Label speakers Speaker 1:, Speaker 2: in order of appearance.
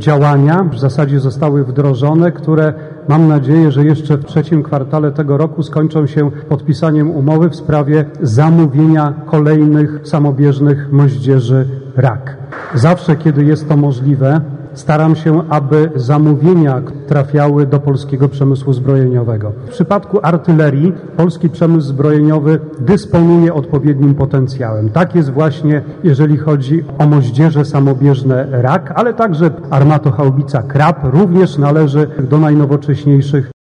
Speaker 1: działania w zasadzie zostały wdrożone, które mam nadzieję, że jeszcze w trzecim kwartale tego roku skończą się podpisaniem umowy w sprawie zamówienia kolejnych samobieżnych moździerzy RAK. Zawsze, kiedy jest to możliwe, staram się, aby zamówienia trafiały do polskiego przemysłu zbrojeniowego. W przypadku artylerii polski przemysł zbrojeniowy dysponuje odpowiednim potencjałem. Tak jest właśnie, jeżeli chodzi o moździerze samobieżne RAK, ale także armatohaubica KRAP również należy do najnowocześniejszych